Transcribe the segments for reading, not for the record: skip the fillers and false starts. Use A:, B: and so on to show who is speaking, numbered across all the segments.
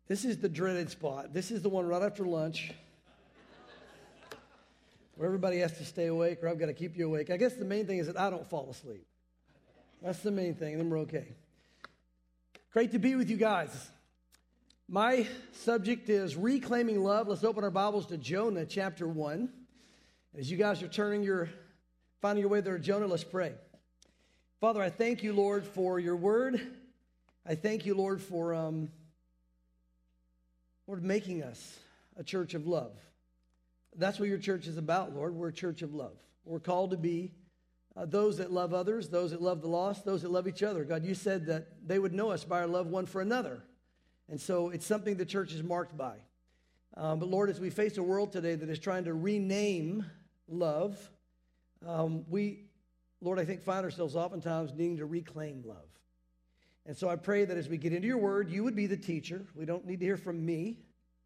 A: This is the dreaded spot. This is the one right after lunch where everybody has to stay awake or I've got to keep you awake. I guess the main thing is that I don't fall asleep. That's the main thing, and then we're okay. Great to be with you guys. My subject is reclaiming love. Let's open our Bibles to Jonah chapter 1. As you guys are finding your way there to Jonah, let's pray. Father, I thank you, Lord, for your word. I thank you, Lord, for making us a church of love. That's what your church is about, Lord. We're a church of love. We're called to be those that love others, those that love the lost, those that love each other. God, you said that they would know us by our love one for another. And so it's something the church is marked by. But Lord, as we face a world today that is trying to rename love, Lord, I think find ourselves oftentimes needing to reclaim love. And so I pray that as we get into your word, you would be the teacher. We don't need to hear from me.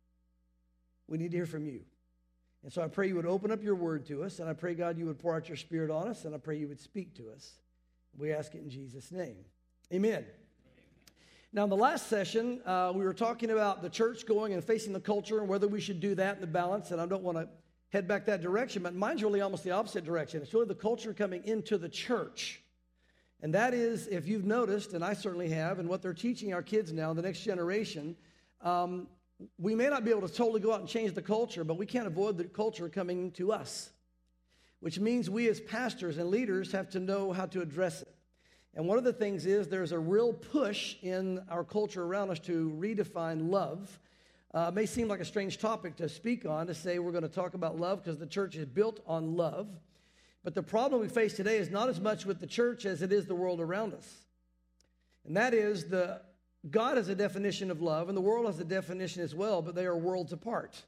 A: We need to hear from you. And so I pray you would open up your word to us, and I pray, God, you would pour out your spirit on us, and I pray you would speak to us. We ask it in Jesus' name. Amen. Now, in the last session, we were talking about the church going and facing the culture and whether we should do that in the balance, and I don't want to head back that direction, but mine's really almost the opposite direction. It's really the culture coming into the church. And that is, if you've noticed, and I certainly have, and what they're teaching our kids now, the next generation, we may not be able to totally go out and change the culture, but we can't avoid the culture coming to us, which means we as pastors and leaders have to know how to address it. And one of the things is there's a real push in our culture around us to redefine love. It may seem like a strange topic to speak on, to say we're going to talk about love because the church is built on love. But the problem we face today is not as much with the church as it is the world around us. And that is God has a definition of love, and the world has a definition as well, but they are worlds apart.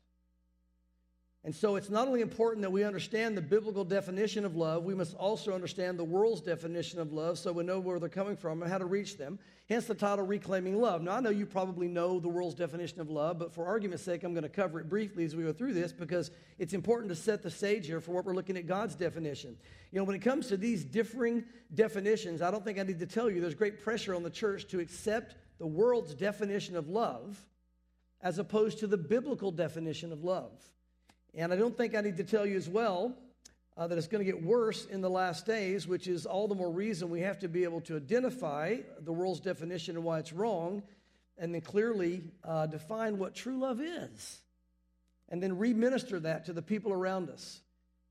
A: And so it's not only important that we understand the biblical definition of love, we must also understand the world's definition of love so we know where they're coming from and how to reach them. Hence the title, Reclaiming Love. Now, I know you probably know the world's definition of love, but for argument's sake, I'm going to cover it briefly as we go through this because it's important to set the stage here for what we're looking at God's definition. You know, when it comes to these differing definitions, I don't think I need to tell you there's great pressure on the church to accept the world's definition of love as opposed to the biblical definition of love. And I don't think I need to tell you as well that it's going to get worse in the last days, which is all the more reason we have to be able to identify the world's definition and why it's wrong, and then clearly define what true love is, and then re-minister that to the people around us.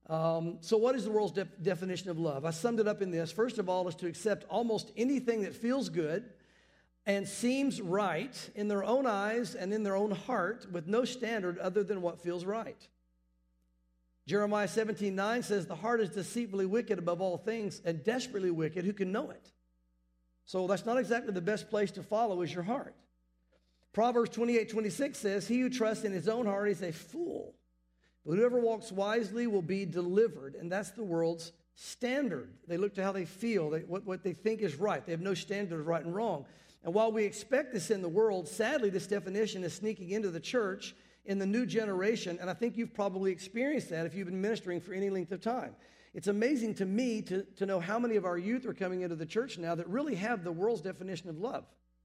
A: So what is the world's definition of love? I summed it up in this. First of all, is to accept almost anything that feels good and seems right in their own eyes and in their own heart with no standard other than what feels right. Jeremiah 17:9 says, the heart is deceitfully wicked above all things and desperately wicked. Who can know it? So that's not exactly the best place to follow is your heart. Proverbs 28:26 says, he who trusts in his own heart is a fool, but whoever walks wisely will be delivered. And that's the world's standard. They look to how they feel, what they think is right. They have no standard of right and wrong. And while we expect this in the world, sadly, this definition is sneaking into the church in the new generation, and I think you've probably experienced that if you've been ministering for any length of time. It's amazing to me to know how many of our youth are coming into the church now that really have the world's definition of love.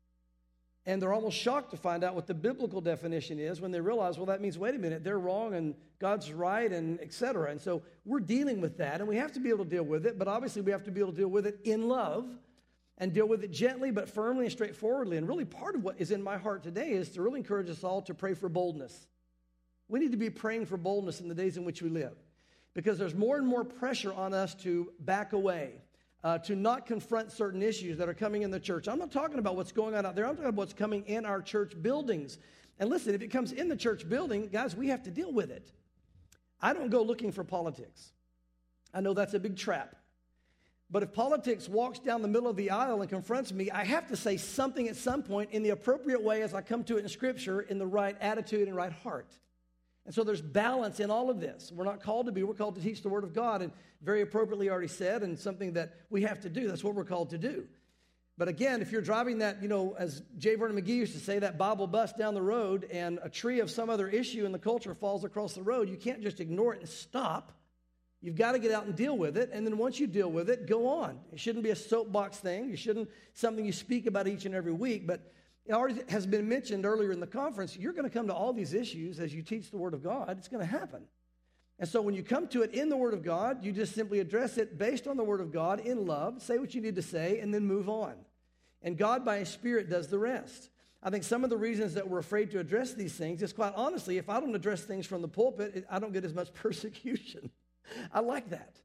A: And they're almost shocked to find out what the biblical definition is when they realize, well, that means, wait a minute, they're wrong and God's right, and et cetera. And so we're dealing with that, and we have to be able to deal with it, but obviously we have to be able to deal with it in love and deal with it gently but firmly and straightforwardly. And really part of what is in my heart today is to really encourage us all to pray for boldness. We need to be praying for boldness in the days in which we live because there's more and more pressure on us to back away, to not confront certain issues that are coming in the church. I'm not talking about what's going on out there. I'm talking about what's coming in our church buildings. And listen, if it comes in the church building, guys, we have to deal with it. I don't go looking for politics. I know that's a big trap. But if politics walks down the middle of the aisle and confronts me, I have to say something at some point in the appropriate way as I come to it in Scripture in the right attitude and right heart. And so there's balance in all of this. We're not called to be, we're called to teach the Word of God, and very appropriately already said, and something that we have to do. That's what we're called to do. But again, if you're driving that, as J. Vernon McGee used to say, that Bible bus down the road and a tree of some other issue in the culture falls across the road, you can't just ignore it and stop. You've got to get out and deal with it, and then once you deal with it, go on. It shouldn't be a soapbox thing. It shouldn't something you speak about each and every week, but It already has been mentioned earlier in the conference. You're going to come to all these issues as you teach the Word of God. It's going to happen. And so when you come to it in the Word of God, you just simply address it based on the Word of God in love, say what you need to say, and then move on. And God, by His Spirit, does the rest. I think some of the reasons that we're afraid to address these things is, quite honestly, if I don't address things from the pulpit, I don't get as much persecution. I like that.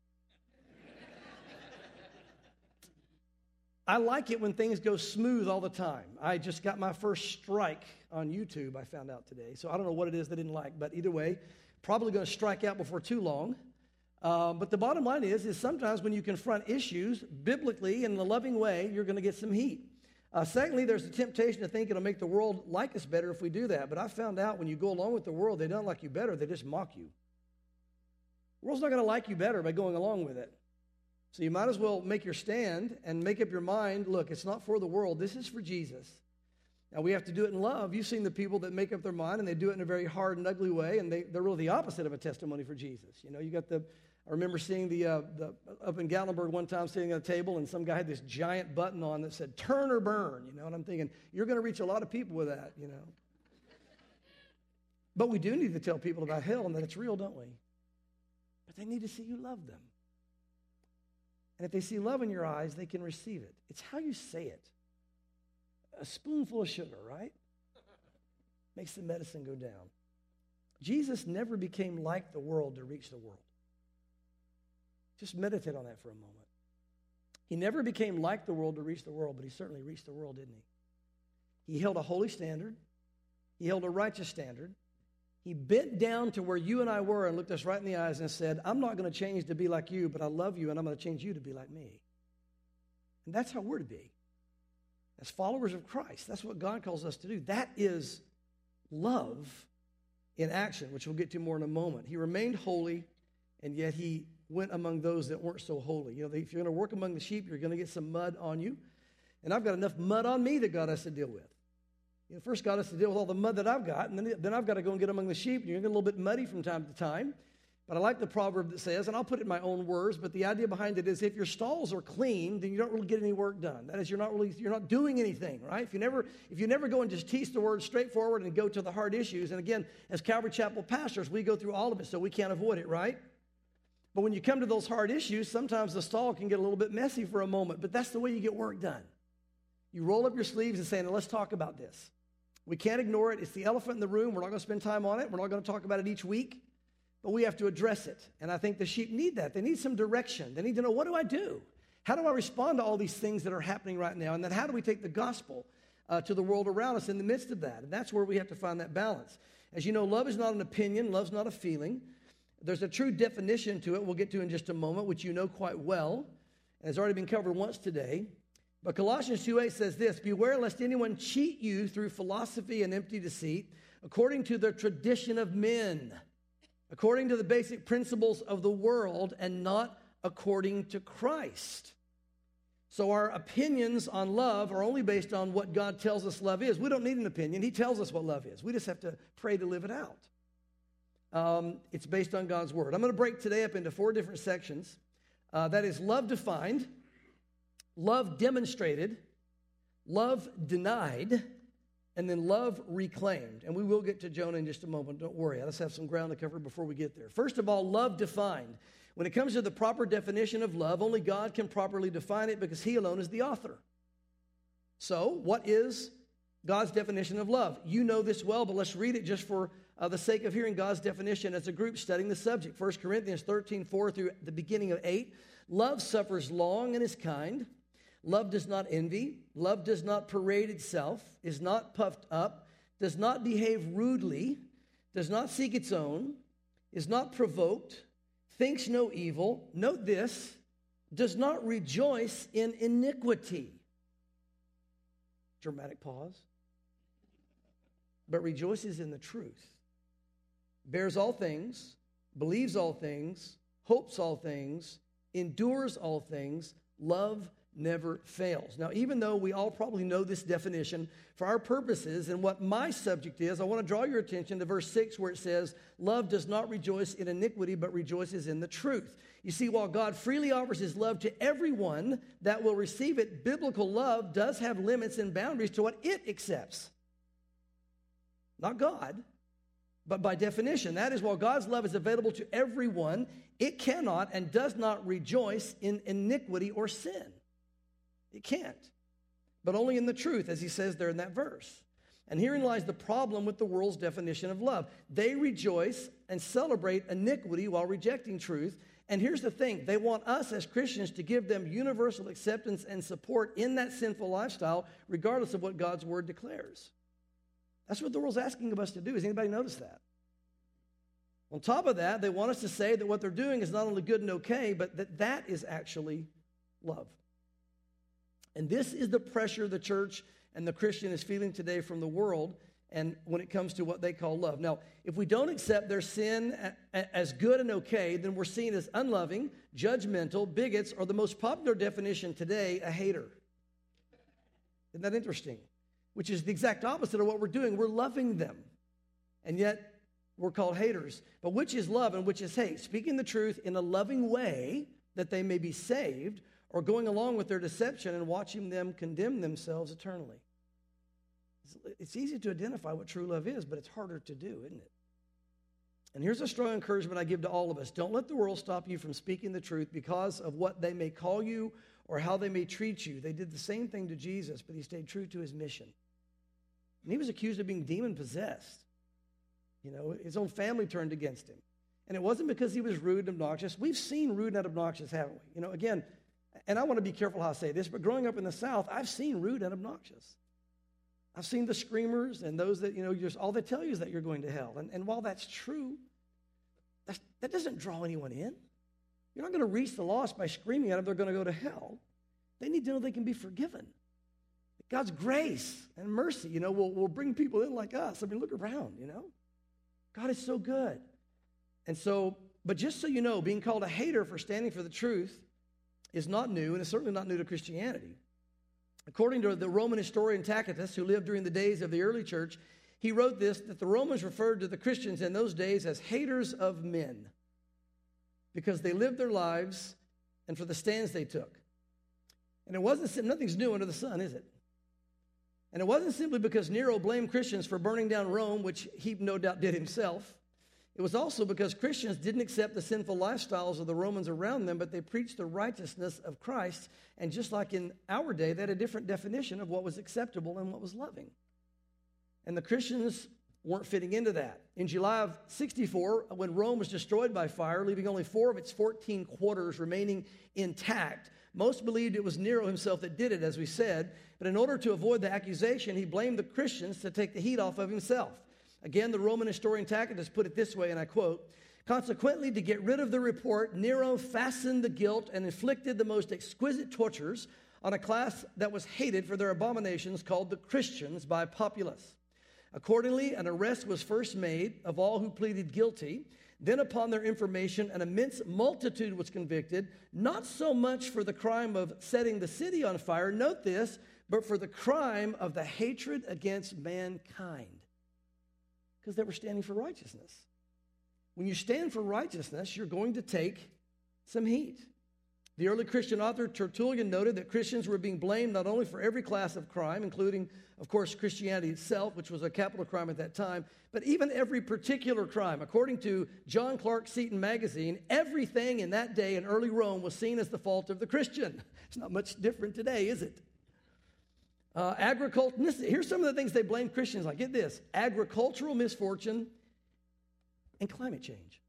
A: I like it when things go smooth all the time. I just got my first strike on YouTube, I found out today. So I don't know what it is they didn't like, but either way, probably going to strike out before too long. But the bottom line is sometimes when you confront issues biblically in a loving way, you're going to get some heat. Secondly, there's a temptation to think it'll make the world like us better if we do that. But I found out when you go along with the world, they don't like you better, they just mock you. The world's not going to like you better by going along with it. So you might as well make your stand and make up your mind, look, it's not for the world, this is for Jesus. Now, we have to do it in love. You've seen the people that make up their mind, and they do it in a very hard and ugly way, and they're really the opposite of a testimony for Jesus. You know, you got I remember seeing the up in Gatlinburg one time sitting at a table, and some guy had this giant button on that said, turn or burn, you know, and I'm thinking, you're going to reach a lot of people with that, you know. But we do need to tell people about hell and that it's real, don't we? But they need to see you love them. And if they see love in your eyes, they can receive it. It's how you say it. A spoonful of sugar, right? Makes the medicine go down. Jesus never became like the world to reach the world. Just meditate on that for a moment. He never became like the world to reach the world, but he certainly reached the world, didn't he? He held a holy standard. He held a righteous standard. He bent down to where you and I were and looked us right in the eyes and said, I'm not going to change to be like you, but I love you, and I'm going to change you to be like me. And that's how we're to be. As followers of Christ, that's what God calls us to do. That is love in action, which we'll get to more in a moment. He remained holy, and yet he went among those that weren't so holy. You know, if you're going to work among the sheep, you're going to get some mud on you. And I've got enough mud on me that God has to deal with. You know, first God has to deal with all the mud that I've got, and then I've got to go and get among the sheep, and you're going to get a little bit muddy from time to time. But I like the proverb that says, and I'll put it in my own words, but the idea behind it is if your stalls are clean, then you don't really get any work done. That is, you're not doing anything, right? If you never go and just teach the word straightforward and go to the hard issues, and again, as Calvary Chapel pastors, we go through all of it, so we can't avoid it, right? But when you come to those hard issues, sometimes the stall can get a little bit messy for a moment, but that's the way you get work done. You roll up your sleeves and say, now let's talk about this. We can't ignore it. It's the elephant in the room. We're not going to spend time on it. We're not going to talk about it each week. But we have to address it. And I think the sheep need that. They need some direction. They need to know, what do I do? How do I respond to all these things that are happening right now? And then how do we take the gospel to the world around us in the midst of that? And that's where we have to find that balance. As you know, love is not an opinion. Love's not a feeling. There's a true definition to it we'll get to in just a moment, which you know quite well. And has already been covered once today. But Colossians 2:8 says this, beware lest anyone cheat you through philosophy and empty deceit, according to the tradition of men, according to the basic principles of the world, and not according to Christ. So our opinions on love are only based on what God tells us love is. We don't need an opinion. He tells us what love is. We just have to pray to live it out. It's based on God's word. I'm going to break today up into 4 different sections. That is love defined, love demonstrated, love denied, and then love reclaimed. And we will get to Jonah in just a moment. Don't worry. Let's have some ground to cover before we get there. First of all, love defined. When it comes to the proper definition of love, only God can properly define it because he alone is the author. So, what is God's definition of love? You know this well, but let's read it just for the sake of hearing God's definition as a group studying the subject. 1 Corinthians 13:4 through the beginning of 8. Love suffers long and is kind. Love does not envy. Love does not parade itself, is not puffed up, does not behave rudely, does not seek its own, is not provoked, thinks no evil. Note this, does not rejoice in iniquity. Dramatic pause. But rejoices in the truth. Bears all things, believes all things, hopes all things, endures all things. Love never fails. Now, even though we all probably know this definition, for our purposes and what my subject is, I want to draw your attention to verse 6 where it says, love does not rejoice in iniquity, but rejoices in the truth. You see, while God freely offers his love to everyone that will receive it, biblical love does have limits and boundaries to what it accepts. Not God, but by definition. That is, while God's love is available to everyone, it cannot and does not rejoice in iniquity or sin. It can't, but only in the truth, as he says there in that verse. And herein lies the problem with the world's definition of love. They rejoice and celebrate iniquity while rejecting truth. And here's the thing. They want us as Christians to give them universal acceptance and support in that sinful lifestyle, regardless of what God's word declares. That's what the world's asking of us to do. Has anybody noticed that? On top of that, they want us to say that what they're doing is not only good and okay, but that is actually love. And this is the pressure the church and the Christian is feeling today from the world, and when it comes to what they call love. Now, if we don't accept their sin as good and okay, then we're seen as unloving, judgmental, bigots, or the most popular definition today, a hater. Isn't that interesting? Which is the exact opposite of what we're doing. We're loving them, and yet we're called haters. But which is love and which is hate? Speaking the truth in a loving way that they may be saved, or going along with their deception and watching them condemn themselves eternally. It's easy to identify what true love is, but it's harder to do, isn't it? And here's a strong encouragement I give to all of us. Don't let the world stop you from speaking the truth because of what they may call you or how they may treat you. They did the same thing to Jesus, but he stayed true to his mission. And he was accused of being demon-possessed. You know, his own family turned against him. And it wasn't because he was rude and obnoxious. We've seen rude and obnoxious, haven't we? You know, again, and I want to be careful how I say this, but growing up in the South, I've seen rude and obnoxious. I've seen the screamers and those that, you know, just all they tell you is that you're going to hell. And while that's true, that doesn't draw anyone in. You're not going to reach the lost by screaming at them they're going to go to hell. They need to know they can be forgiven. God's grace and mercy, you know, will bring people in like us. I mean, look around, you know. God is so good. And so, but just so you know, being called a hater for standing for the truth is not new, and it's certainly not new to Christianity. According to the Roman historian Tacitus, who lived during the days of the early church, he wrote this, that the Romans referred to the Christians in those days as haters of men because they lived their lives and for the stands they took. And it wasn't, nothing's new under the sun, is it? And it wasn't simply because Nero blamed Christians for burning down Rome, which he no doubt did himself. It was also because Christians didn't accept the sinful lifestyles of the Romans around them, but they preached the righteousness of Christ. And just like in our day, they had a different definition of what was acceptable and what was loving. And the Christians weren't fitting into that. In July of 64, when Rome was destroyed by fire, leaving only 4 of its 14 quarters remaining intact, most believed it was Nero himself that did it, as we said. But in order to avoid the accusation, he blamed the Christians to take the heat off of himself. Again, the Roman historian Tacitus put it this way, and I quote, "Consequently, to get rid of the report, Nero fastened the guilt and inflicted the most exquisite tortures on a class that was hated for their abominations called the Christians by populace. Accordingly, an arrest was first made of all who pleaded guilty. Then upon their information, an immense multitude was convicted, not so much for the crime of setting the city on fire, note this, but for the crime of the hatred against mankind." Because they were standing for righteousness. When you stand for righteousness, you're going to take some heat. The early Christian author Tertullian noted that Christians were being blamed not only for every class of crime, including, of course, Christianity itself, which was a capital crime at that time, but even every particular crime. According to John Clark Seton magazine, everything in that day in early Rome was seen as the fault of the Christian. It's not much different today, is it? Here's some of the things they blame Christians on. Get this: agricultural misfortune and climate change.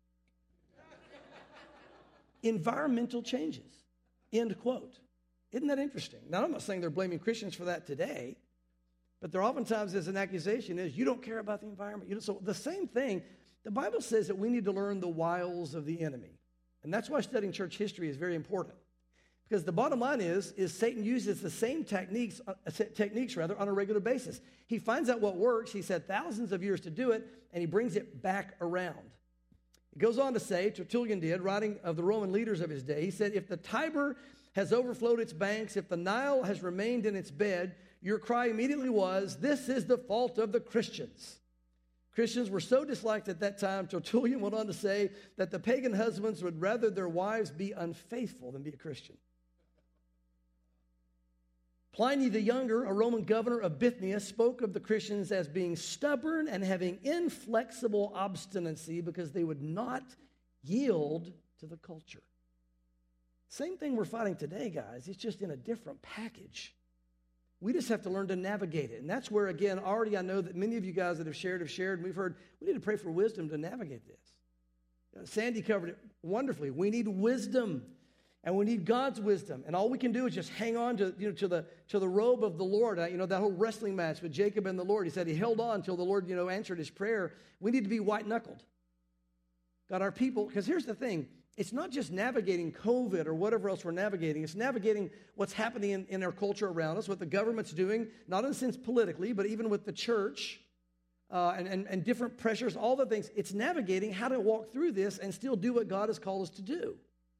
A: Environmental changes. End quote. Isn't that interesting? Now, I'm not saying they're blaming Christians for that today, but there oftentimes is an accusation is you don't care about the environment. So the same thing, the Bible says that we need to learn the wiles of the enemy. And that's why studying church history is very important. Because the bottom line is Satan uses the same techniques on a regular basis. He finds out what works. He's had thousands of years to do it, and he brings it back around. It goes on to say, Tertullian did, writing of the Roman leaders of his day, he said, if the Tiber has overflowed its banks, if the Nile has remained in its bed, your cry immediately was, this is the fault of the Christians. Christians were so disliked at that time, Tertullian went on to say that the pagan husbands would rather their wives be unfaithful than be a Christian. Pliny the Younger, a Roman governor of Bithynia, spoke of the Christians as being stubborn and having inflexible obstinacy because they would not yield to the culture. Same thing we're fighting today, guys. It's just in a different package. We just have to learn to navigate it. And that's where, again, already I know that many of you guys that have shared, and we've heard, we need to pray for wisdom to navigate this. Sandy covered it wonderfully. We need wisdom, and we need God's wisdom. And all we can do is just hang on to, to the robe of the Lord. That whole wrestling match with Jacob and the Lord, he said he held on until the Lord, answered his prayer. We need to be white-knuckled. God, our people, because here's the thing. It's not just navigating COVID or whatever else we're navigating. It's navigating what's happening in our culture around us, what the government's doing, not in a sense politically, but even with the church and different pressures, all the things. It's navigating how to walk through this and still do what God has called us to do.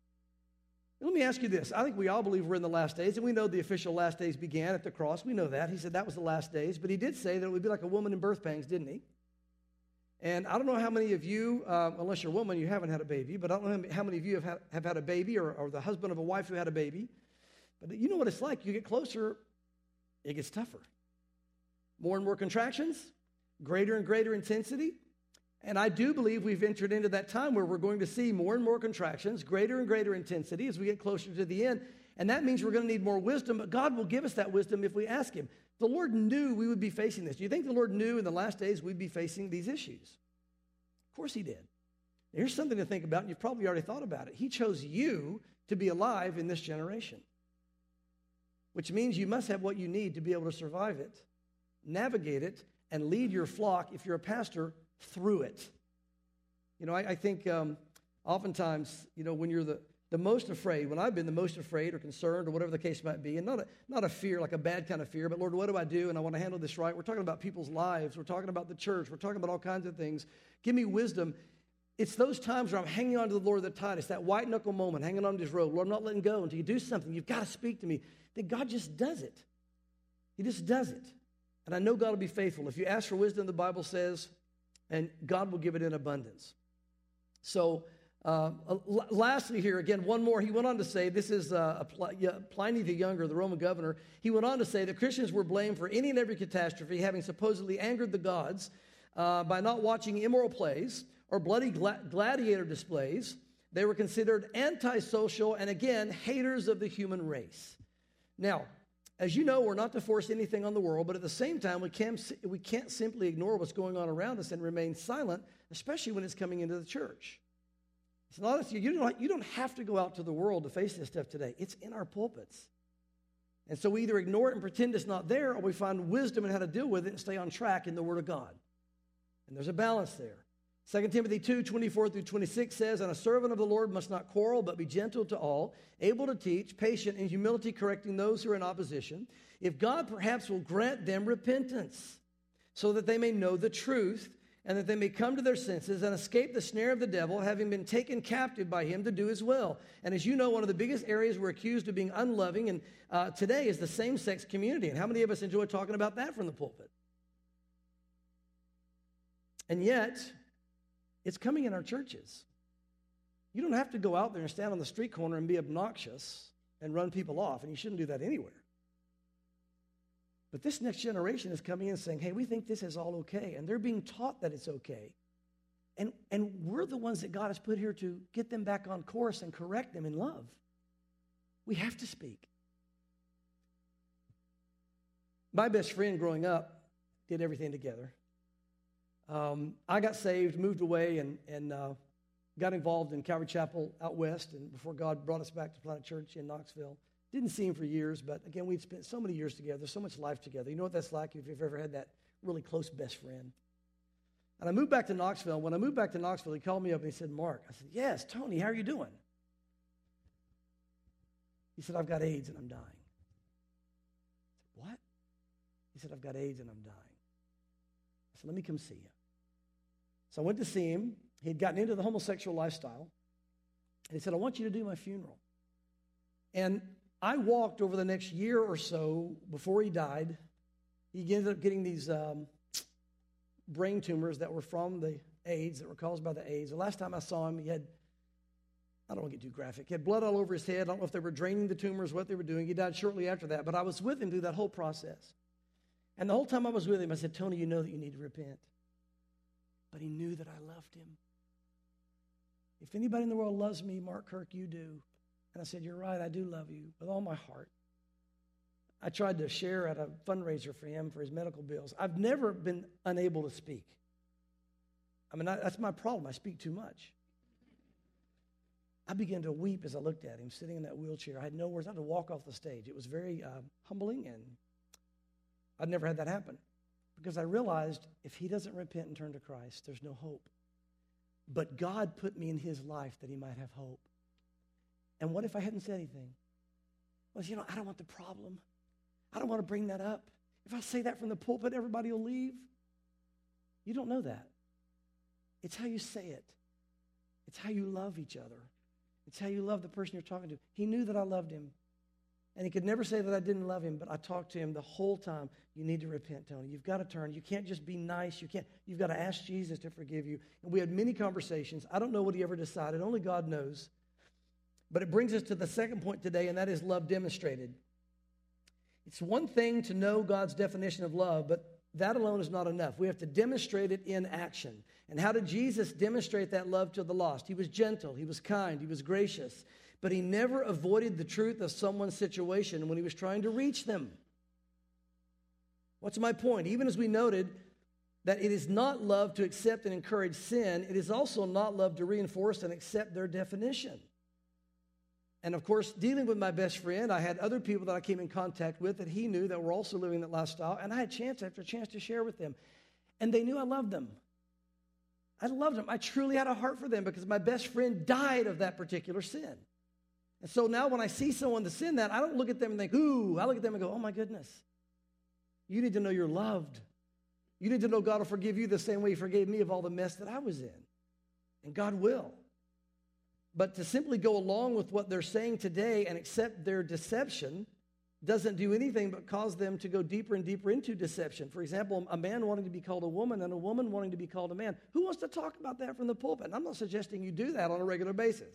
A: Let me ask you this. I think we all believe we're in the last days, and we know the official last days began at the cross. We know that. He said that was the last days, but he did say that it would be like a woman in birth pangs, didn't he? And I don't know how many of you, unless you're a woman, you haven't had a baby, but I don't know how many of you have had a baby or the husband of a wife who had a baby. But you know what it's like. You get closer, it gets tougher. More and more contractions, greater and greater intensity. And I do believe we've entered into that time where we're going to see more and more contractions, greater and greater intensity as we get closer to the end. And that means we're going to need more wisdom, but God will give us that wisdom if we ask him. The Lord knew we would be facing this. Do you think the Lord knew in the last days we'd be facing these issues? Of course he did. Here's something to think about, and you've probably already thought about it. He chose you to be alive in this generation, which means you must have what you need to be able to survive it, navigate it, and lead your flock, if you're a pastor, through it. I think oftentimes, when you're the most afraid, when I've been the most afraid or concerned or whatever the case might be, and not a fear, like a bad kind of fear, but Lord, what do I do? And I want to handle this right. We're talking about people's lives. We're talking about the church. We're talking about all kinds of things. Give me wisdom. It's those times where I'm hanging on to the Lord the tightest, that white knuckle moment, hanging on to his robe. Lord, I'm not letting go until you do something. You've got to speak to me. Then God just does it. He just does it. And I know God will be faithful. If you ask for wisdom, the Bible says, and God will give it in abundance. So, lastly here, again, one more. He went on to say, this is Pliny the Younger, the Roman governor. He went on to say that Christians were blamed for any and every catastrophe, having supposedly angered the gods by not watching immoral plays or bloody gladiator displays. They were considered antisocial and, again, haters of the human race. Now, as you know, we're not to force anything on the world, but at the same time, we can't simply ignore what's going on around us and remain silent, especially when it's coming into the church. It's not, you don't have to go out to the world to face this stuff today. It's in our pulpits. And so we either ignore it and pretend it's not there, or we find wisdom in how to deal with it and stay on track in the Word of God. And there's a balance there. 2 Timothy 2:24-26 says, and a servant of the Lord must not quarrel, but be gentle to all, able to teach, patient in humility, correcting those who are in opposition. If God perhaps will grant them repentance, so that they may know the truth, and that they may come to their senses and escape the snare of the devil, having been taken captive by him to do his will. And as you know, one of the biggest areas we're accused of being unloving and today is the same-sex community. And how many of us enjoy talking about that from the pulpit? And yet, it's coming in our churches. You don't have to go out there and stand on the street corner and be obnoxious and run people off, and you shouldn't do that anywhere. But this next generation is coming in saying, hey, we think this is all okay, and they're being taught that it's okay. And we're the ones that God has put here to get them back on course and correct them in love. We have to speak. My best friend growing up did everything together. I got saved, moved away, and got involved in Calvary Chapel out west, and before God brought us back to Planet Church in Knoxville. Didn't see him for years, but again, we'd spent so many years together, so much life together. You know what that's like if you've ever had that really close best friend. And I moved back to Knoxville. When I moved back to Knoxville, he called me up and he said, Mark. I said, yes, Tony, how are you doing? He said, I've got AIDS and I'm dying. I said, what? He said, I've got AIDS and I'm dying. I said, let me come see you. So I went to see him. He'd gotten into the homosexual lifestyle. And he said, I want you to do my funeral. And I walked over the next year or so before he died. He ended up getting these brain tumors that were from the AIDS, that were caused by the AIDS. The last time I saw him, he had, I don't want to get too graphic, he had blood all over his head. I don't know if they were draining the tumors, what they were doing. He died shortly after that, but I was with him through that whole process. And the whole time I was with him, I said, Tony, you know that you need to repent. But he knew that I loved him. If anybody in the world loves me, Mark Kirk, you do. And I said, you're right, I do love you with all my heart. I tried to share at a fundraiser for him for his medical bills. I've never been unable to speak. I mean, that's my problem. I speak too much. I began to weep as I looked at him sitting in that wheelchair. I had no words. I had to walk off the stage. It was very humbling, and I'd never had that happen because I realized if he doesn't repent and turn to Christ, there's no hope. But God put me in his life that he might have hope. And what if I hadn't said anything? Well, I don't want the problem. I don't want to bring that up. If I say that from the pulpit, everybody will leave. You don't know that. It's how you say it. It's how you love each other. It's how you love the person you're talking to. He knew that I loved him. And he could never say that I didn't love him, but I talked to him the whole time. You need to repent, Tony. You've got to turn. You can't just be nice. You've got to ask Jesus to forgive you. And we had many conversations. I don't know what he ever decided. Only God knows. But it brings us to the second point today, and that is love demonstrated. It's one thing to know God's definition of love, but that alone is not enough. We have to demonstrate it in action. And how did Jesus demonstrate that love to the lost? He was gentle, he was kind, he was gracious, but he never avoided the truth of someone's situation when he was trying to reach them. What's my point? Even as we noted that it is not love to accept and encourage sin, it is also not love to reinforce and accept their definition. And of course, dealing with my best friend, I had other people that I came in contact with that he knew that were also living that lifestyle, and I had chance after chance to share with them. And they knew I loved them. I loved them. I truly had a heart for them because my best friend died of that particular sin. And so now when I see someone to sin that, I don't look at them and think, ooh. I look at them and go, oh my goodness. You need to know you're loved. You need to know God will forgive you the same way he forgave me of all the mess that I was in. And God will. But to simply go along with what they're saying today and accept their deception doesn't do anything but cause them to go deeper and deeper into deception. For example, a man wanting to be called a woman and a woman wanting to be called a man. Who wants to talk about that from the pulpit? And I'm not suggesting you do that on a regular basis.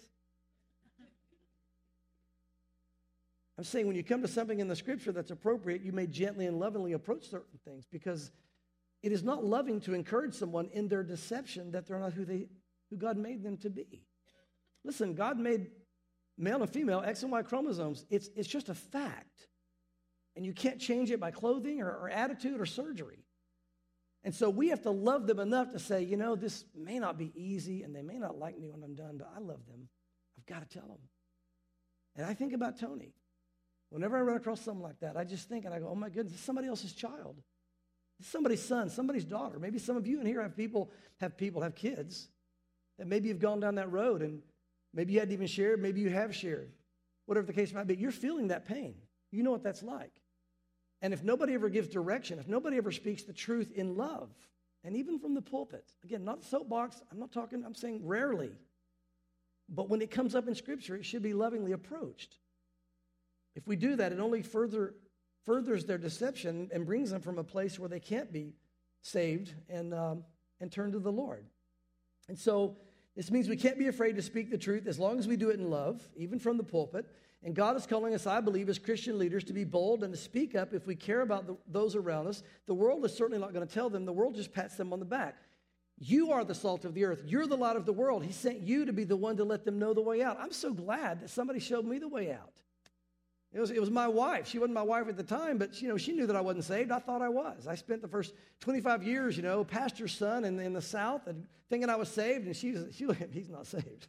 A: I'm saying when you come to something in the scripture that's appropriate, you may gently and lovingly approach certain things because it is not loving to encourage someone in their deception that they're not who God made them to be. Listen, God made male and female, X and Y chromosomes. It's just a fact. And you can't change it by clothing or attitude or surgery. And so we have to love them enough to say, this may not be easy and they may not like me when I'm done, but I love them. I've got to tell them. And I think about Tony. Whenever I run across something like that, I just think and I go, oh my goodness, it's somebody else's child. It's somebody's son, somebody's daughter. Maybe some of you in here have kids that maybe have gone down that road and maybe you hadn't even shared, maybe you have shared. Whatever the case might be, you're feeling that pain. You know what that's like. And if nobody ever gives direction, if nobody ever speaks the truth in love, and even from the pulpit, again, not the soapbox, I'm saying rarely. But when it comes up in Scripture, it should be lovingly approached. If we do that, it only furthers their deception and brings them from a place where they can't be saved and turn to the Lord. And so this means we can't be afraid to speak the truth as long as we do it in love, even from the pulpit. And God is calling us, I believe, as Christian leaders to be bold and to speak up if we care about those around us. The world is certainly not going to tell them. The world just pats them on the back. You are the salt of the earth. You're the light of the world. He sent you to be the one to let them know the way out. I'm so glad that somebody showed me the way out. It was my wife. She wasn't my wife at the time, but she knew that I wasn't saved. I thought I was. I spent the first 25 years, pastor's son in the South, and thinking I was saved. And she looked at me, he's not saved.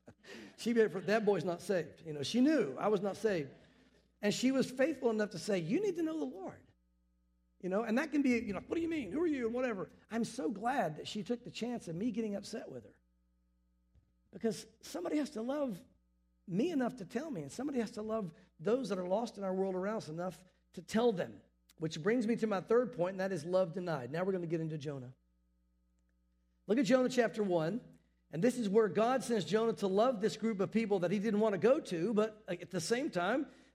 A: That boy's not saved. She knew I was not saved, and she was faithful enough to say, "You need to know the Lord." And that can be, what do you mean? Who are you? And whatever. I'm so glad that she took the chance of me getting upset with her, because somebody has to love me enough to tell me, and somebody has to love those that are lost in our world around us enough to tell them, which brings me to my third point, and that is love denied. Now we're going to get into Jonah. Look at Jonah chapter 1, and this is where God sends Jonah to love this group of people that he didn't want to go to, but at the same time,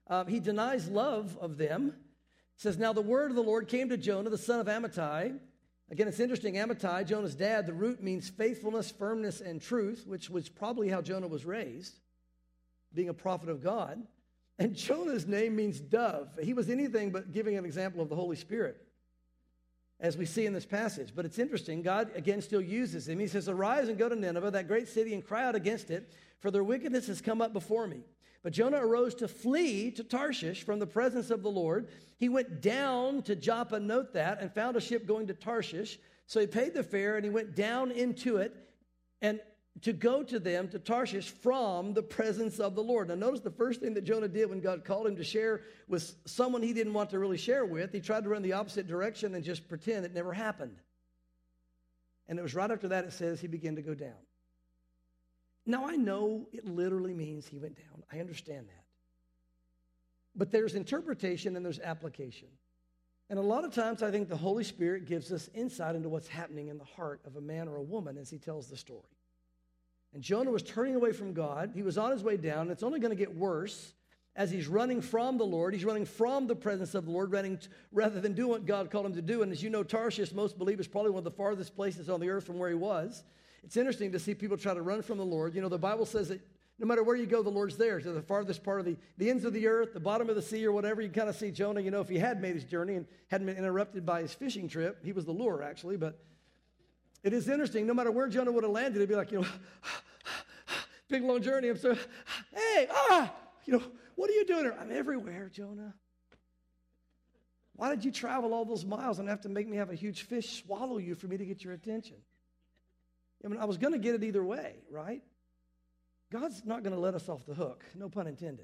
A: he denies love of them. It says, now the word of the Lord came to Jonah, the son of Amittai. Again, it's interesting, Amittai, Jonah's dad, the root means faithfulness, firmness, and truth, which was probably how Jonah was raised, being a prophet of God. And Jonah's name means dove. He was anything but giving an example of the Holy Spirit, as we see in this passage. But it's interesting, God again still uses him. He says, arise and go to Nineveh, that great city, and cry out against it, for their wickedness has come up before me. But Jonah arose to flee to Tarshish from the presence of the Lord. He went down to Joppa, note that, and found a ship going to Tarshish. So he paid the fare, and he went down into it, and to go to them to Tarshish from the presence of the Lord. Now notice the first thing that Jonah did when God called him to share with someone he didn't want to really share with. He tried to run the opposite direction and just pretend it never happened. And it was right after that it says he began to go down. Now I know it literally means he went down. I understand that. But there's interpretation and there's application. And a lot of times I think the Holy Spirit gives us insight into what's happening in the heart of a man or a woman as he tells the story. And Jonah was turning away from God. He was on his way down. And it's only going to get worse as he's running from the Lord. He's running from the presence of the Lord rather than doing what God called him to do. And as you know, Tarshish, most believe, is probably one of the farthest places on the earth from where he was. It's interesting to see people try to run from the Lord. You know, the Bible says that no matter where you go, the Lord's there. To the farthest part of the ends of the earth, the bottom of the sea or whatever, you kind of see Jonah. You know, if he had made his journey and hadn't been interrupted by his fishing trip, he was the lure actually. But it is interesting, no matter where Jonah would have landed, he'd be like, you know, big long journey. I'm so, hey, you know, what are you doing here? I'm everywhere, Jonah. Why did you travel all those miles and have to make me have a huge fish swallow you for me to get your attention? I mean, I was going to get it either way, right? God's not going to let us off the hook, no pun intended.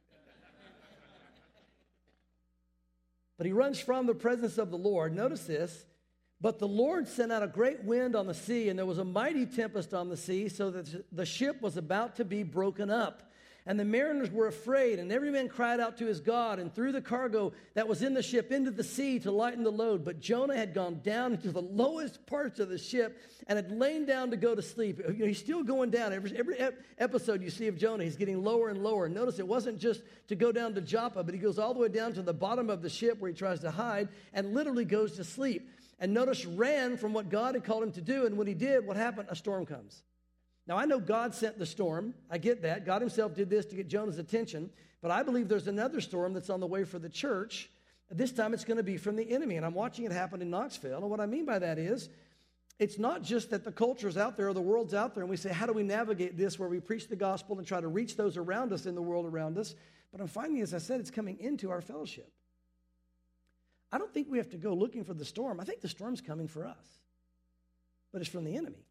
A: But he runs from the presence of the Lord. Notice this. But the Lord sent out a great wind on the sea, and there was a mighty tempest on the sea, so that the ship was about to be broken up. And the mariners were afraid, and every man cried out to his God and threw the cargo that was in the ship into the sea to lighten the load. But Jonah had gone down into the lowest parts of the ship and had lain down to go to sleep. You know, he's still going down. Every episode you see of Jonah, he's getting lower and lower. Notice it wasn't just to go down to Joppa, but he goes all the way down to the bottom of the ship where he tries to hide and literally goes to sleep. And notice ran from what God had called him to do. And when he did, what happened? A storm comes. Now, I know God sent the storm. I get that. God himself did this to get Jonah's attention. But I believe there's another storm that's on the way for the church. This time it's going to be from the enemy. And I'm watching it happen in Knoxville. And what I mean by that is, it's not just that the culture's out there or the world's out there and we say, how do we navigate this where we preach the gospel and try to reach those around us in the world around us? But I'm finding, as I said, it's coming into our fellowship. I don't think we have to go looking for the storm. I think the storm's coming for us. But it's from the enemy.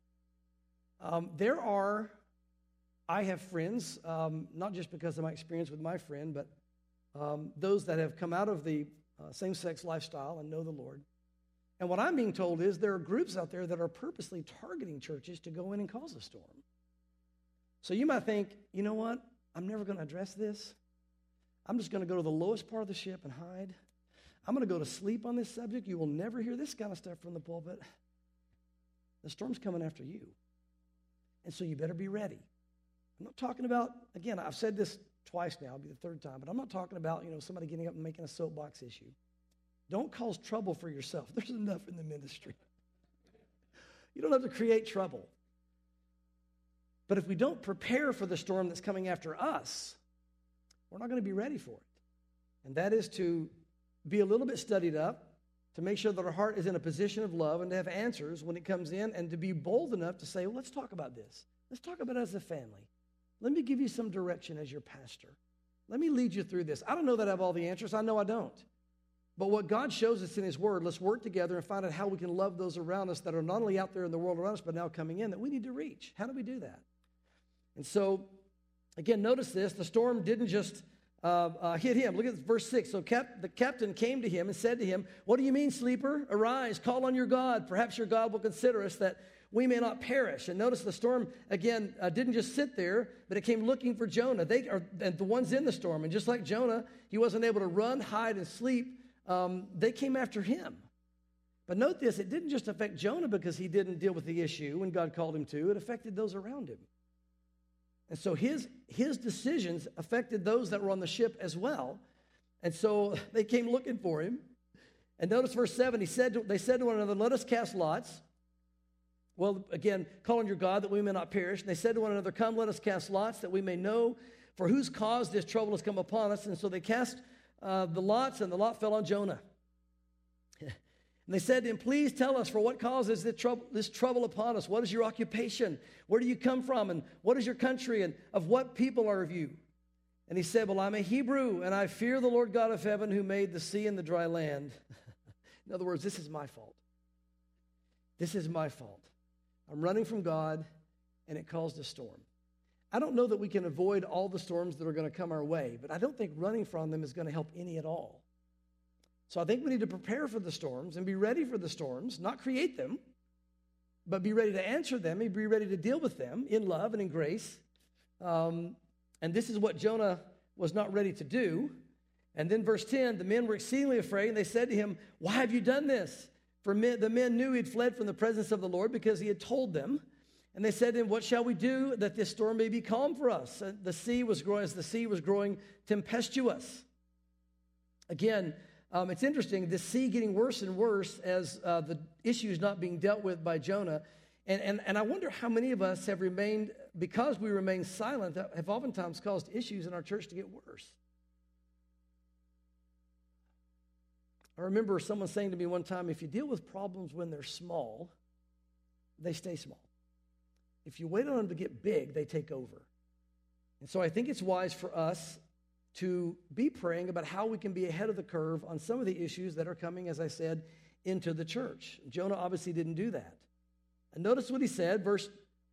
A: I have friends, not just because of my experience with my friend, but those that have come out of the same-sex lifestyle and know the Lord. And what I'm being told is there are groups out there that are purposely targeting churches to go in and cause a storm. So you might think, you know what? I'm never going to address this. I'm just going to go to the lowest part of the ship and hide. I'm going to go to sleep on this subject. You will never hear this kind of stuff from the pulpit. The storm's coming after you. And so you better be ready. I'm not talking about, again, I've said this twice now, it'll be the third time, but I'm not talking about, somebody getting up and making a soapbox issue. Don't cause trouble for yourself. There's enough in the ministry. You don't have to create trouble. But if we don't prepare for the storm that's coming after us, we're not going to be ready for it. And that is to be a little bit studied up, to make sure that our heart is in a position of love and to have answers when it comes in, and to be bold enough to say, well, let's talk about this. Let's talk about it as a family. Let me give you some direction as your pastor. Let me lead you through this. I don't know that I have all the answers. I know I don't. But what God shows us in his word, let's work together and find out how we can love those around us that are not only out there in the world around us, but now coming in that we need to reach. How do we do that? And so, again, notice this. The storm didn't just hit him. Look at verse 6. So the captain came to him and said to him, what do you mean, sleeper? Arise, call on your God. Perhaps your God will consider us that we may not perish. And notice the storm, again, didn't just sit there, but it came looking for Jonah. They are the ones in the storm. And just like Jonah, he wasn't able to run, hide, and sleep. They came after him. But note this, it didn't just affect Jonah because he didn't deal with the issue when God called him to. It affected those around him. And so his decisions affected those that were on the ship as well. And so they came looking for him. And notice verse 7, they said to one another, let us cast lots. Well, again, call on your God that we may not perish. And they said to one another, come, let us cast lots that we may know for whose cause this trouble has come upon us. And so they cast the lots, and the lot fell on Jonah. And they said to him, please tell us for what cause is this trouble upon us? What is your occupation? Where do you come from? And what is your country? And of what people are of you? And he said, well, I'm a Hebrew, and I fear the Lord God of heaven who made the sea and the dry land. In other words, this is my fault. This is my fault. I'm running from God, and it caused a storm. I don't know that we can avoid all the storms that are going to come our way, but I don't think running from them is going to help any at all. So I think we need to prepare for the storms and be ready for the storms, not create them, but be ready to answer them and be ready to deal with them in love and in grace. And this is what Jonah was not ready to do. And then verse 10, the men were exceedingly afraid, and they said to him, why have you done this? For the men knew he had fled from the presence of the Lord because he had told them. And they said to him, what shall we do that this storm may be calm for us? The sea was growing tempestuous. Again, it's interesting, the sea getting worse and worse as the issues not being dealt with by Jonah. And I wonder how many of us have remained, because we remain silent, that have oftentimes caused issues in our church to get worse. I remember someone saying to me one time, if you deal with problems when they're small, they stay small. If you wait on them to get big, they take over. And so I think it's wise for us to be praying about how we can be ahead of the curve on some of the issues that are coming, as I said, into the church. Jonah obviously didn't do that. And notice what he said, verse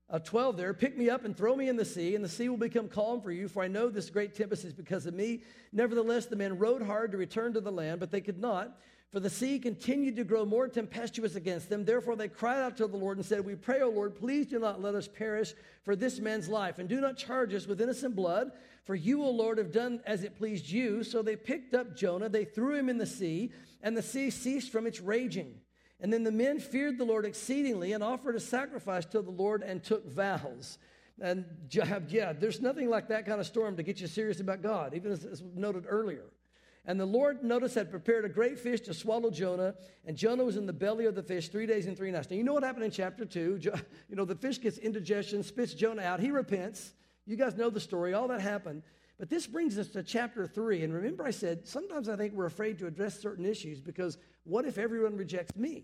A: 12 there, pick me up and throw me in the sea, and the sea will become calm for you, for I know this great tempest is because of me. Nevertheless, the men rowed hard to return to the land, but they could not, for the sea continued to grow more tempestuous against them. Therefore they cried out to the Lord and said, we pray, O Lord, please do not let us perish for this man's life, and do not charge us with innocent blood, for you, O Lord, have done as it pleased you. So they picked up Jonah, they threw him in the sea, and the sea ceased from its raging. And then the men feared the Lord exceedingly and offered a sacrifice to the Lord and took vows. And yeah, there's nothing like that kind of storm to get you serious about God, even as noted earlier. And the Lord, notice, had prepared a great fish to swallow Jonah, and Jonah was in the belly of the fish 3 days and 3 nights. Now, you know what happened in chapter 2. The fish gets indigestion, spits Jonah out. He repents. You guys know the story. All that happened. But this brings us to chapter 3. And remember I said, sometimes I think we're afraid to address certain issues because what if everyone rejects me?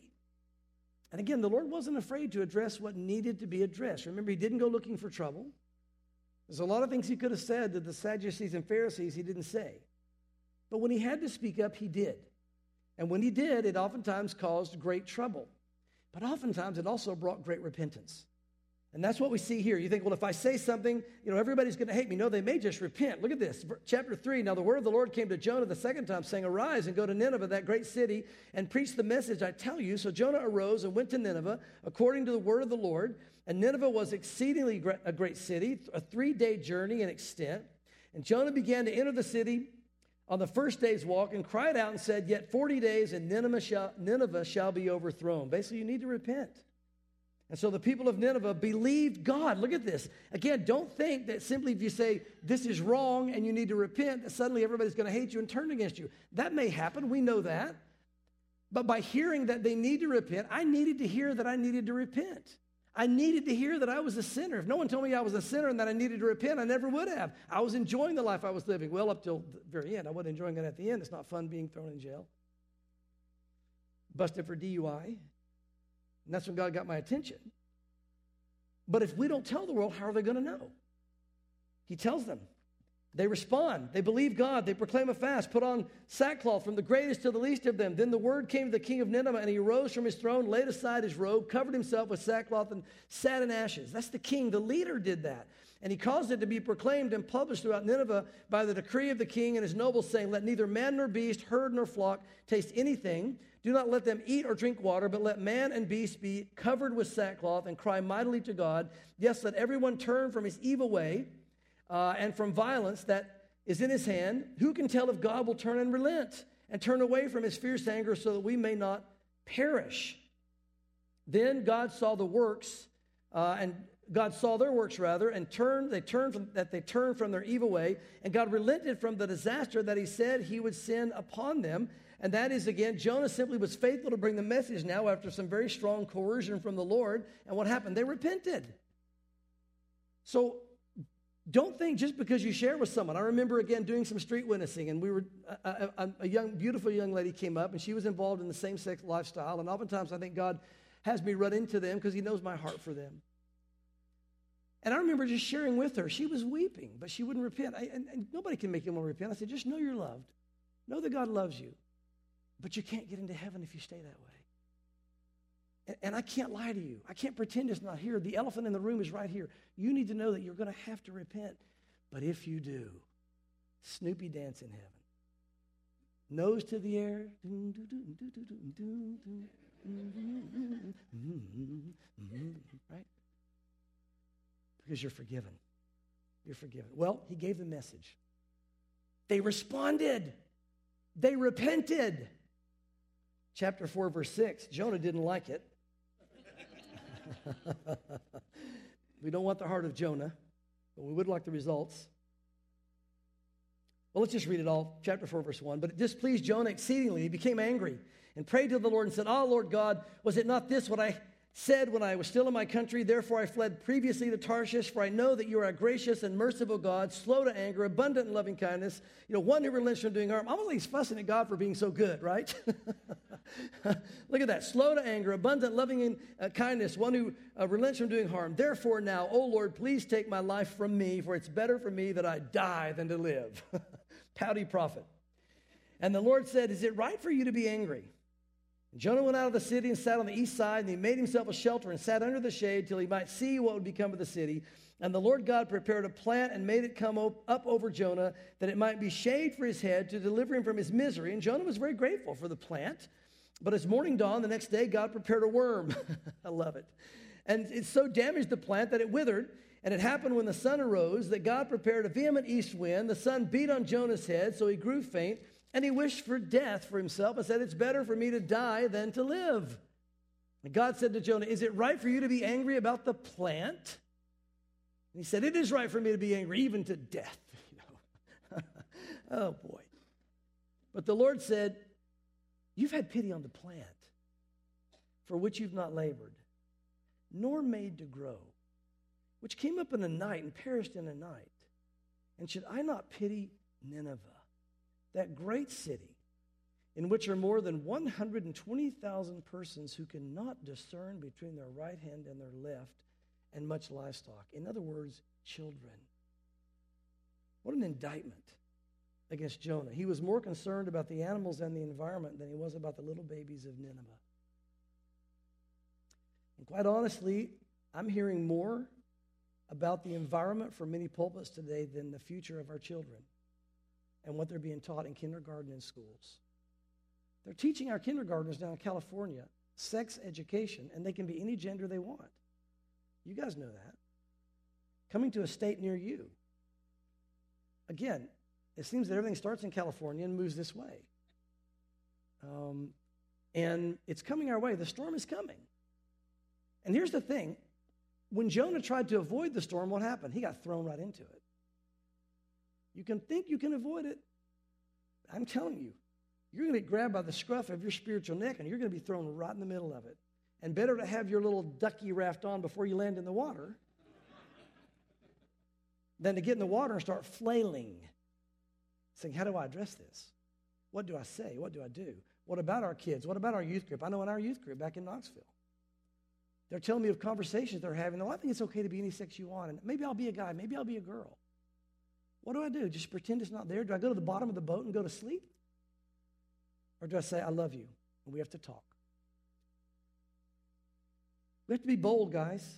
A: And again, the Lord wasn't afraid to address what needed to be addressed. Remember, he didn't go looking for trouble. There's a lot of things he could have said to the Sadducees and Pharisees he didn't say. But when he had to speak up, he did. And when he did, it oftentimes caused great trouble. But oftentimes it also brought great repentance. And that's what we see here. You think, well, if I say something, everybody's going to hate me. No, they may just repent. Look at this. Chapter 3, now the word of the Lord came to Jonah the second time, saying, arise and go to Nineveh, that great city, and preach the message I tell you. So Jonah arose and went to Nineveh, according to the word of the Lord. And Nineveh was exceedingly a great city, a 3-day journey in extent. And Jonah began to enter the city on the first day's walk and cried out and said, yet 40 days and Nineveh shall be overthrown. Basically, you need to repent. And so the people of Nineveh believed God. Look at this. Again, don't think that simply if you say this is wrong and you need to repent, that suddenly everybody's going to hate you and turn against you. That may happen. We know that. But by hearing that they need to repent, I needed to hear that I needed to repent. I needed to hear that I was a sinner. If no one told me I was a sinner and that I needed to repent, I never would have. I was enjoying the life I was living. Well, up till the very end. I wasn't enjoying it at the end. It's not fun being thrown in jail. Busted for DUI. And that's when God got my attention. But if we don't tell the world, how are they going to know? He tells them. They respond. They believe God. They proclaim a fast, put on sackcloth from the greatest to the least of them. Then the word came to the king of Nineveh, and he arose from his throne, laid aside his robe, covered himself with sackcloth, and sat in ashes. That's the king. The leader did that. And he caused it to be proclaimed and published throughout Nineveh by the decree of the king and his nobles, saying, let neither man nor beast, herd nor flock taste anything. Do not let them eat or drink water, but let man and beast be covered with sackcloth and cry mightily to God. Yes, let everyone turn from his evil way and from violence that is in his hand. Who can tell if God will turn and relent and turn away from his fierce anger so that we may not perish? Then God saw the works and God saw their works rather, and they turned from their evil way, and God relented from the disaster that he said he would send upon them. And that is, again, Jonah simply was faithful to bring the message now after some very strong coercion from the Lord. And what happened? They repented. So don't think just because you share with someone. I remember, again, doing some street witnessing, and a young, beautiful young lady came up, and she was involved in the same-sex lifestyle. And oftentimes I think God has me run into them because he knows my heart for them. And I remember just sharing with her. She was weeping, but she wouldn't repent. And nobody can make anyone repent. I said, just know you're loved. Know that God loves you. But you can't get into heaven if you stay that way. And I can't lie to you. I can't pretend it's not here. The elephant in the room is right here. You need to know that you're going to have to repent. But if you do, Snoopy dance in heaven. Nose to the air. Right? Because you're forgiven. You're forgiven. Well, he gave the message. They responded. They repented. Chapter 4, verse 6. Jonah didn't like it. We don't want the heart of Jonah, but we would like the results. Well, let's just read it all. Chapter 4, verse 1. But it displeased Jonah exceedingly. He became angry and prayed to the Lord and said, "Ah, Lord God, was it not this what I said when I was still in my country? Therefore I fled previously to Tarshish, for I know that you are a gracious and merciful God, slow to anger, abundant in loving kindness, one who relents from doing harm." Almost like he's fussing at God for being so good, right? Look at that. Slow to anger, abundant, loving in kindness, one who relents from doing harm. Therefore now, O Lord, please take my life from me, for it's better for me that I die than to live. Pouty prophet. And the Lord said, "Is it right for you to be angry?" And Jonah went out of the city and sat on the east side, and he made himself a shelter and sat under the shade till he might see what would become of the city. And the Lord God prepared a plant and made it come up over Jonah, that it might be shade for his head to deliver him from his misery. And Jonah was very grateful for the plant. But as morning dawned the next day, God prepared a worm. I love it. And it so damaged the plant that it withered. And it happened when the sun arose that God prepared a vehement east wind. The sun beat on Jonah's head, so he grew faint. And he wished for death for himself and said, "It's better for me to die than to live." And God said to Jonah, "Is it right for you to be angry about the plant?" And he said, "It is right for me to be angry, even to death." Oh, boy. But the Lord said, "You've had pity on the plant, for which you've not labored, nor made to grow, which came up in a night and perished in a night. And should I not pity Nineveh, that great city, in which are more than 120,000 persons who cannot discern between their right hand and their left, and much livestock?" In other words, children. What an indictment against Jonah. He was more concerned about the animals and the environment than he was about the little babies of Nineveh. And quite honestly, I'm hearing more about the environment for many pulpits today than the future of our children and what they're being taught in kindergarten and schools. They're teaching our kindergartners down in California sex education, and they can be any gender they want. You guys know that. Coming to a state near you. Again, it seems that everything starts in California and moves this way. And it's coming our way. The storm is coming. And here's the thing. When Jonah tried to avoid the storm, what happened? He got thrown right into it. You can think you can avoid it. I'm telling you, you're going to get grabbed by the scruff of your spiritual neck, and you're going to be thrown right in the middle of it. And better to have your little ducky raft on before you land in the water than to get in the water and start flailing, saying, "How do I address this? What do I say? What do I do? What about our kids? What about our youth group?" I know in our youth group back in Knoxville, they're telling me of conversations they're having. "Oh, I think it's okay to be any sex you want, and maybe I'll be a guy, maybe I'll be a girl." What do I do? Just pretend it's not there? Do I go to the bottom of the boat and go to sleep? Or do I say, "I love you," and we have to talk? We have to be bold, guys.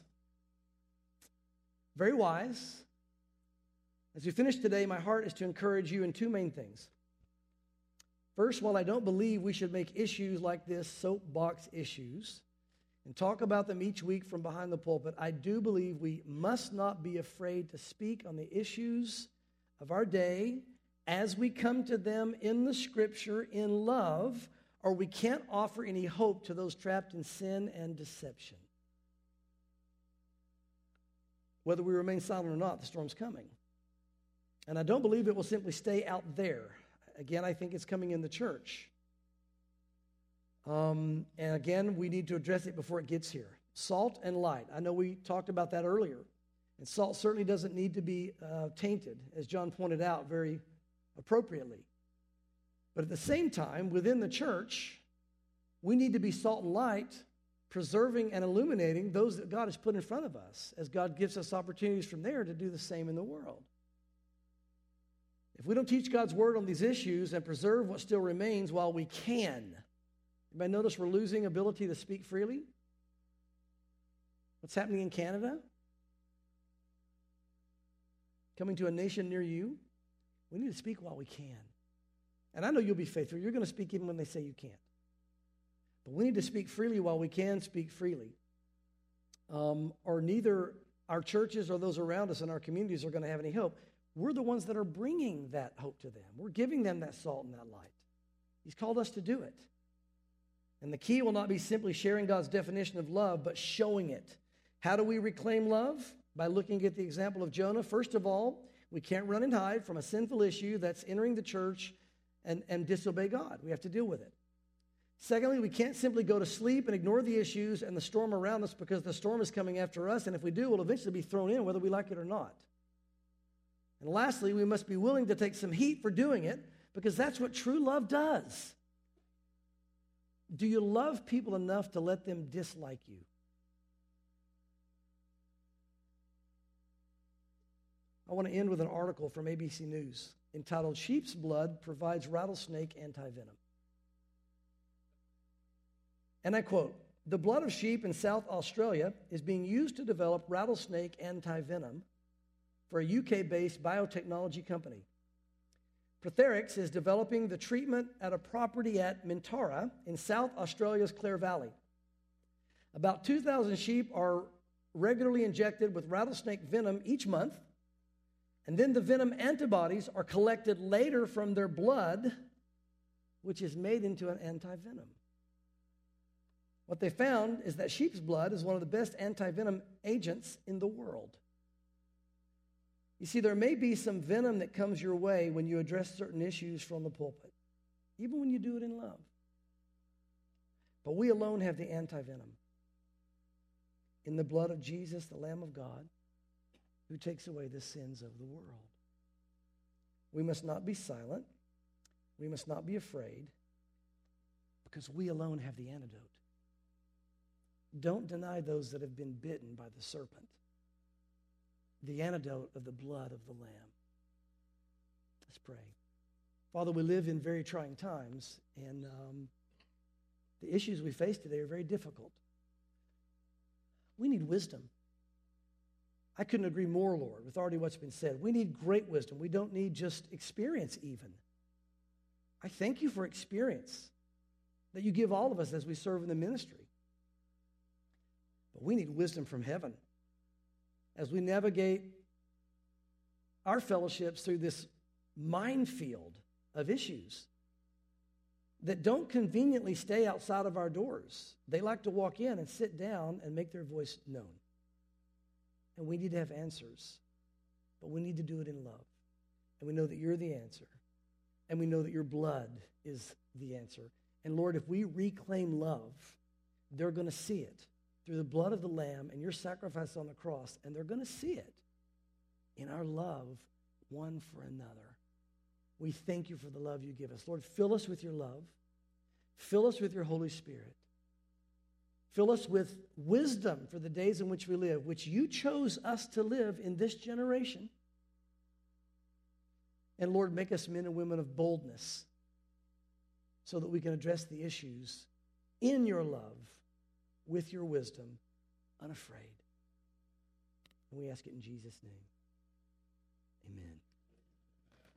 A: Very wise. As we finish today, my heart is to encourage you in two main things. First, while I don't believe we should make issues like this soapbox issues and talk about them each week from behind the pulpit, I do believe we must not be afraid to speak on the issues of our day as we come to them in the Scripture in love, or we can't offer any hope to those trapped in sin and deception. Whether we remain silent or not, the storm's coming. And I don't believe it will simply stay out there. Again, I think it's coming in the church. And again, we need to address it before it gets here. Salt and light. I know we talked about that earlier. And salt certainly doesn't need to be tainted, as John pointed out very appropriately. But at the same time, within the church, we need to be salt and light, preserving and illuminating those that God has put in front of us, as God gives us opportunities from there to do the same in the world. If we don't teach God's word on these issues and preserve what still remains while we can, anybody notice we're losing ability to speak freely? What's happening in Canada? Coming to a nation near you? We need to speak while we can. And I know you'll be faithful. You're going to speak even when they say you can't. But we need to speak freely while we can speak freely. Or neither our churches or those around us in our communities are going to have any hope. We're the ones that are bringing that hope to them. We're giving them that salt and that light. He's called us to do it. And the key will not be simply sharing God's definition of love, but showing it. How do we reclaim love? By looking at the example of Jonah. First of all, we can't run and hide from a sinful issue that's entering the church and disobey God. We have to deal with it. Secondly, we can't simply go to sleep and ignore the issues and the storm around us because the storm is coming after us, and if we do, we'll eventually be thrown in whether we like it or not. And lastly, we must be willing to take some heat for doing it because that's what true love does. Do you love people enough to let them dislike you? I want to end with an article from ABC News entitled, "Sheep's Blood Provides Rattlesnake Anti-Venom." And I quote, "The blood of sheep in South Australia is being used to develop rattlesnake anti-venom for a UK-based biotechnology company. Protherix is developing the treatment at a property at Mintara in South Australia's Clare Valley. About 2,000 sheep are regularly injected with rattlesnake venom each month, and then the venom antibodies are collected later from their blood, which is made into an anti-venom. What they found is that sheep's blood is one of the best anti-venom agents in the world. You see, there may be some venom that comes your way when you address certain issues from the pulpit, even when you do it in love. But we alone have the anti-venom in the blood of Jesus, the Lamb of God, who takes away the sins of the world. We must not be silent. We must not be afraid, because we alone have the antidote. Don't deny those that have been bitten by the serpent the antidote of the blood of the Lamb. Let's pray. Father, we live in very trying times, and the issues we face today are very difficult. We need wisdom. I couldn't agree more, Lord, with already what's been said. We need great wisdom. We don't need just experience even. I thank you for experience that you give all of us as we serve in the ministry. But we need wisdom from heaven as we navigate our fellowships through this minefield of issues that don't conveniently stay outside of our doors. They like to walk in and sit down and make their voice known. And we need to have answers, but we need to do it in love. And we know that you're the answer. And we know that your blood is the answer. And Lord, if we reclaim love, they're going to see it through the blood of the Lamb and your sacrifice on the cross, and they're going to see it in our love one for another. We thank you for the love you give us. Lord, fill us with your love. Fill us with your Holy Spirit. Fill us with wisdom for the days in which we live, which you chose us to live in this generation. And Lord, make us men and women of boldness so that we can address the issues in your love, with your wisdom, unafraid. And we ask it in Jesus' name. Amen.